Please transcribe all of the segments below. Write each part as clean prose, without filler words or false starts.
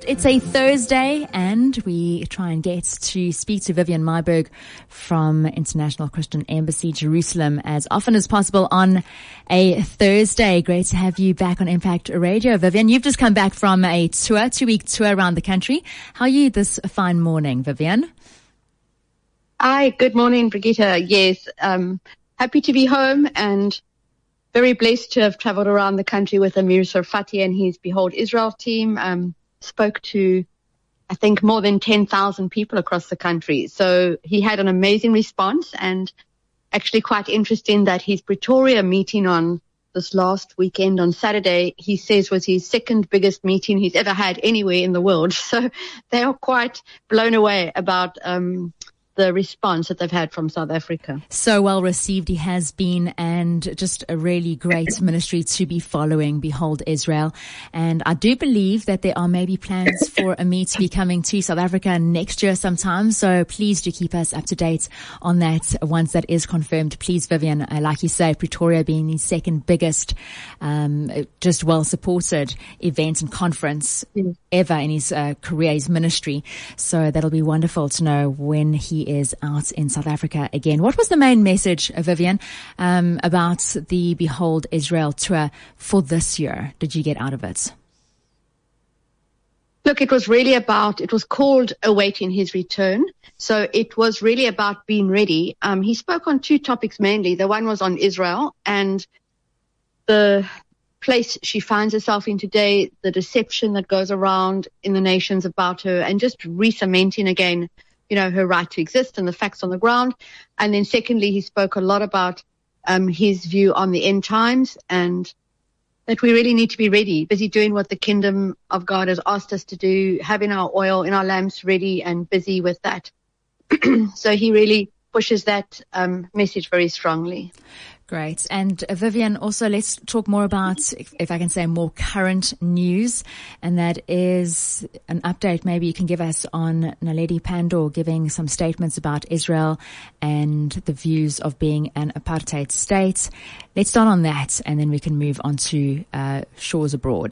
It's a Thursday and we try and get to speak to Vivian Myburgh from International Christian Embassy Jerusalem as often as possible on a Thursday. Great to have you back on Impact Radio. Vivian, you've just come back from a tour, 2-week tour around the country. How are you this fine morning, Vivian? Hi, good morning, Brigitte. Yes, happy to be home and very blessed to have traveled around the country with Amir Sarfati and his Behold Israel team. Spoke to, I think, more than 10,000 people across the country. So he had an amazing response, and actually quite interesting that his Pretoria meeting on this last weekend on Saturday, he says was his second biggest meeting he's ever had anywhere in the world. So they are quite blown away about the response that they've had from South Africa. So well received he has been, and just a really great ministry to be following, Behold Israel. And I do believe that there are maybe plans for Amir to be coming to South Africa next year sometime. So please do keep us up to date on that once that is confirmed. Please, Vivian, like you say, Pretoria being the second biggest, just well supported event and conference ever in his career, his ministry. So that'll be wonderful to know when he is out in South Africa again. What was the main message, Vivian, about the Behold Israel tour for this year? Did you get out of it? Look, it was called Awaiting His Return. So it was really about being ready. He spoke on two topics mainly. The one was on Israel and the place she finds herself in today, the deception that goes around in the nations about her, and just re-cementing again, her right to exist and the facts on the ground. And then secondly, he spoke a lot about his view on the end times and that we really need to be ready, busy doing what the kingdom of God has asked us to do, having our oil in our lamps ready and busy with that. So he really pushes that message very strongly. Great. And Vivian, also let's talk more about, if I can say, more current news, and that is an update maybe you can give us on Naledi Pandor giving some statements about Israel and the views of being an apartheid state. Let's start on that and then we can move on to Shores Abroad.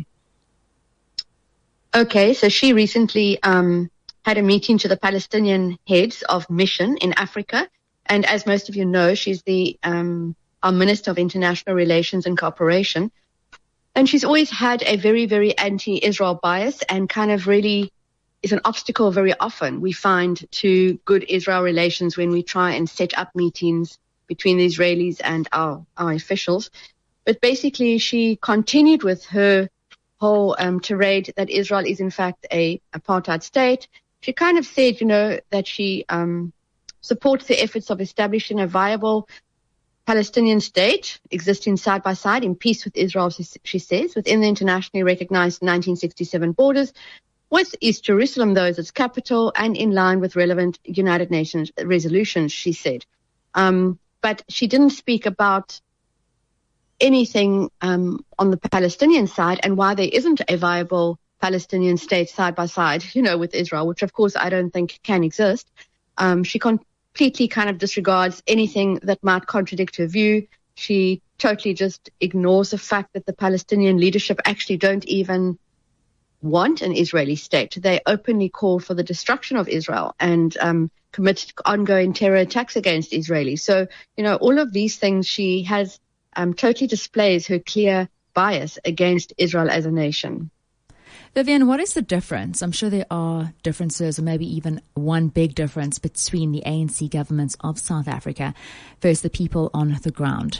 Okay, so she recently had a meeting to the Palestinian heads of mission in Africa. And as most of you know, she's our Minister of International Relations and Cooperation. And she's always had a very, very anti-Israel bias and kind of really is an obstacle very often, we find, to good Israel relations when we try and set up meetings between the Israelis and our officials. But basically, she continued with her whole tirade that Israel is, in fact, a apartheid state. She kind of said, that she supports the efforts of establishing a viable Palestinian state existing side by side in peace with Israel, she says, within the internationally recognized 1967 borders, with East Jerusalem, though, as its capital, and in line with relevant United Nations resolutions, she said. But she didn't speak about anything on the Palestinian side and why there isn't a viable Palestinian state side by side, with Israel, which of course I don't think can exist. She completely kind of disregards anything that might contradict her view. She totally just ignores the fact that the Palestinian leadership actually don't even want an Israeli state. They openly call for the destruction of Israel and commit ongoing terror attacks against Israelis. So, all of these things, she has totally displays her clear bias against Israel as a nation. Vivian, what is the difference? I'm sure there are differences, or maybe even one big difference between the ANC governments of South Africa versus the people on the ground.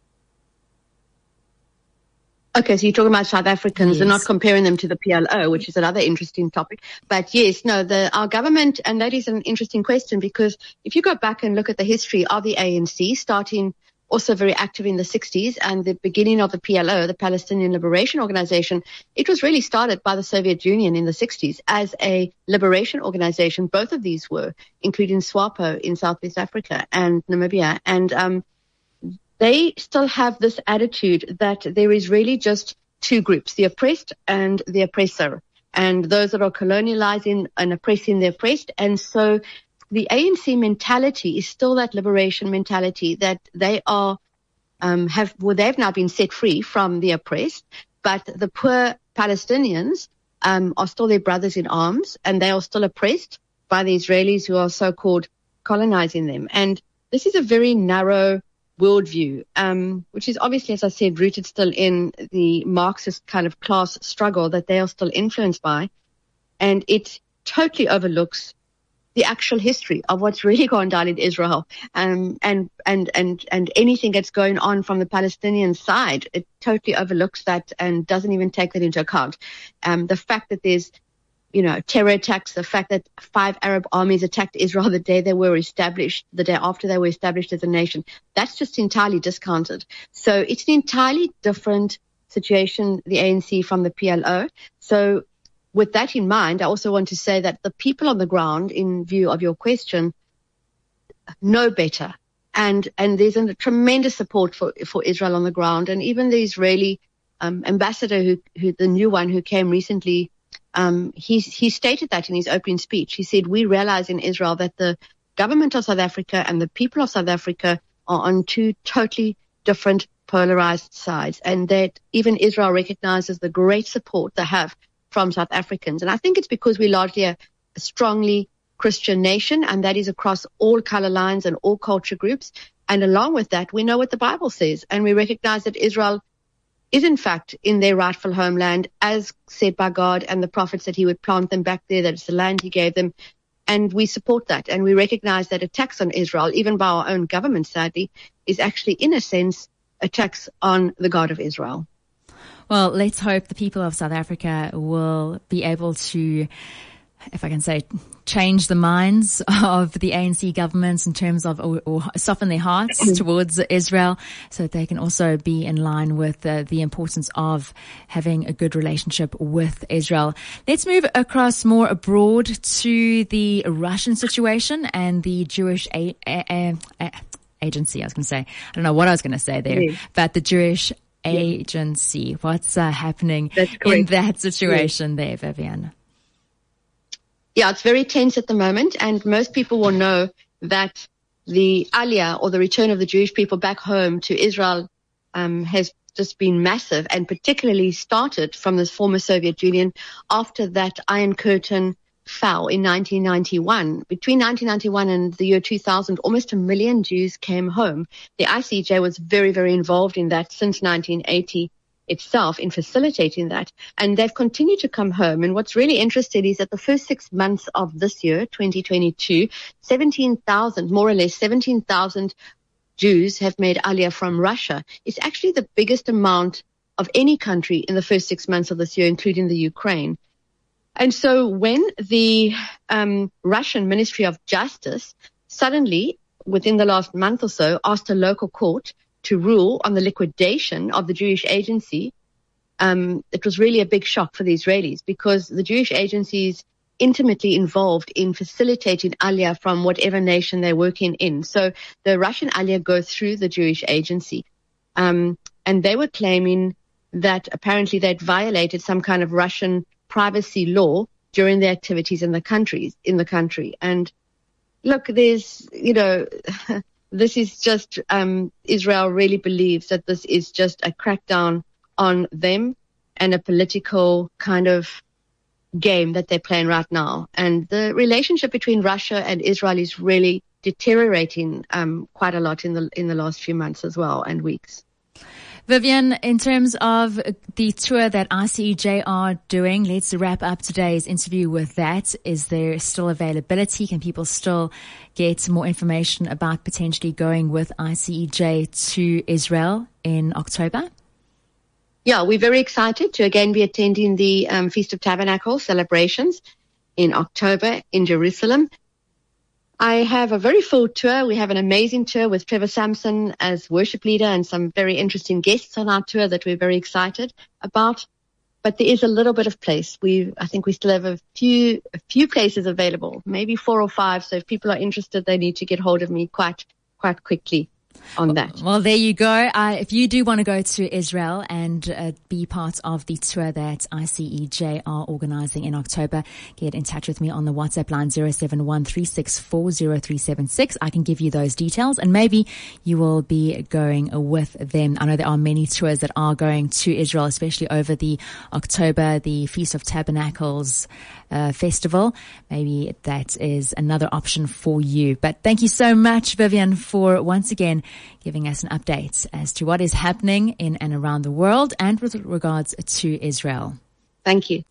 Okay, so you're talking about South Africans. Yes. And not comparing them to the PLO, which is another interesting topic. But yes, no, our government, and that is an interesting question, because if you go back and look at the history of the ANC, starting also very active in the 60s and the beginning of the PLO, the Palestinian Liberation Organization, it was really started by the Soviet Union in the 60s as a liberation organization. Both of these were, including SWAPO in Southwest Africa and Namibia. And they still have this attitude that there is really just two groups, the oppressed and the oppressor, and those that are colonializing and oppressing the oppressed. And so the ANC mentality is still that liberation mentality that they are, they've now been set free from the oppressed, but the poor Palestinians are still their brothers in arms, and they are still oppressed by the Israelis who are so-called colonizing them. And this is a very narrow worldview, which is obviously, as I said, rooted still in the Marxist kind of class struggle that they are still influenced by. And it totally overlooks the actual history of what's really gone down in Israel, and anything that's going on from the Palestinian side. It totally overlooks that and doesn't even take that into account. The fact that there's, terror attacks, the fact that 5 Arab armies attacked Israel the day after they were established as a nation, that's just entirely discounted. So it's an entirely different situation, the ANC from the PLO. So with that in mind, I also want to say that the people on the ground, in view of your question, know better. And there's a tremendous support for Israel on the ground. And even the Israeli ambassador, who the new one who came recently, he stated that in his opening speech. He said, we realize in Israel that the government of South Africa and the people of South Africa are on two totally different polarized sides, and that even Israel recognizes the great support they have from South Africans. And I think it's because we're largely a strongly Christian nation, and that is across all color lines and all culture groups. And along with that, we know what the Bible says, and we recognize that Israel is in fact in their rightful homeland, as said by God and the prophets, that he would plant them back there, that it's the land he gave them. And we support that. And we recognize that attacks on Israel, even by our own government, sadly, is actually, in a sense, attacks on the God of Israel. Well, let's hope the people of South Africa will be able to, if I can say, change the minds of the ANC governments in terms of, or soften their hearts towards Israel, so that they can also be in line with the importance of having a good relationship with Israel. Let's move across more abroad to the Russian situation and the Jewish agency. I was going to say, I don't know what I was going to say there, but the Jewish agency. What's happening in that situation there, Vivian? Yeah, it's very tense at the moment, and most people will know that the Aliyah, or the return of the Jewish people back home to Israel, has just been massive, and particularly started from the former Soviet Union after that Iron Curtain fell in 1991. Between 1991 and the year 2000, almost 1 million Jews came home. The ICJ was very, very involved in that since 1980 itself, in facilitating that. And they've continued to come home. And what's really interesting is that the first 6 months of this year, 2022, 17,000, more or less 17,000 Jews have made Aliyah from Russia. It's actually the biggest amount of any country in the first 6 months of this year, including the Ukraine. And so when the Russian Ministry of Justice suddenly, within the last month or so, asked a local court to rule on the liquidation of the Jewish agency, it was really a big shock for the Israelis, because the Jewish agency is intimately involved in facilitating Aliyah from whatever nation they're working in. So the Russian Aliyah go through the Jewish agency. And they were claiming that apparently they'd violated some kind of Russian privacy law during their activities in the country. And look, there's, this is just, Israel really believes that this is just a crackdown on them and a political kind of game that they're playing right now. And the relationship between Russia and Israel is really deteriorating quite a lot in the last few months as well, and weeks. Vivian, in terms of the tour that ICEJ are doing, let's wrap up today's interview with that. Is there still availability? Can people still get more information about potentially going with ICEJ to Israel in October? Yeah, we're very excited to again be attending the Feast of Tabernacles celebrations in October in Jerusalem. I have a very full tour. We have an amazing tour with Trevor Sampson as worship leader and some very interesting guests on our tour that we're very excited about. But there is a little bit of place. I think we still have a few places available, maybe 4 or 5. So if people are interested, they need to get hold of me quite quickly. on that. Well, there you go. If you do want to go to Israel and be part of the tour that ICEJ are organizing in October, get in touch with me on the WhatsApp line 0713640376. I can give you those details, and maybe you will be going with them. I know there are many tours that are going to Israel, especially over the October, the Feast of Tabernacles festival. Maybe that is another option for you. But thank you so much, Vivian, for once again giving us an update as to what is happening in and around the world and with regards to Israel. Thank you.